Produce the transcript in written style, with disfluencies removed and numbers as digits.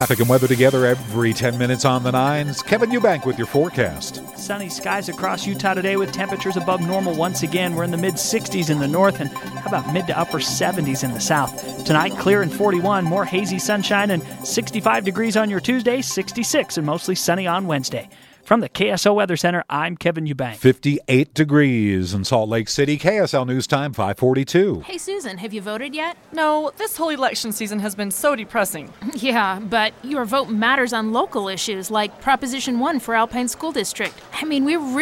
Traffic and weather together every 10 minutes on the nines. Kevin Eubank with your forecast. Sunny skies across Utah today with temperatures above normal once again. We're in the mid-60s in the north and how about mid to upper 70s in the south. Tonight, clear and 41, more hazy sunshine and 65 degrees on your Tuesday, 66 and mostly sunny on Wednesday. From the KSO Weather Center, I'm Kevin Eubank. 58 degrees in Salt Lake City. KSL News Time, 5:42. Hey, Susan, have you voted yet? No, this whole election season has been so depressing. Yeah, but your vote matters on local issues like Proposition 1 for Alpine School District. I mean, we really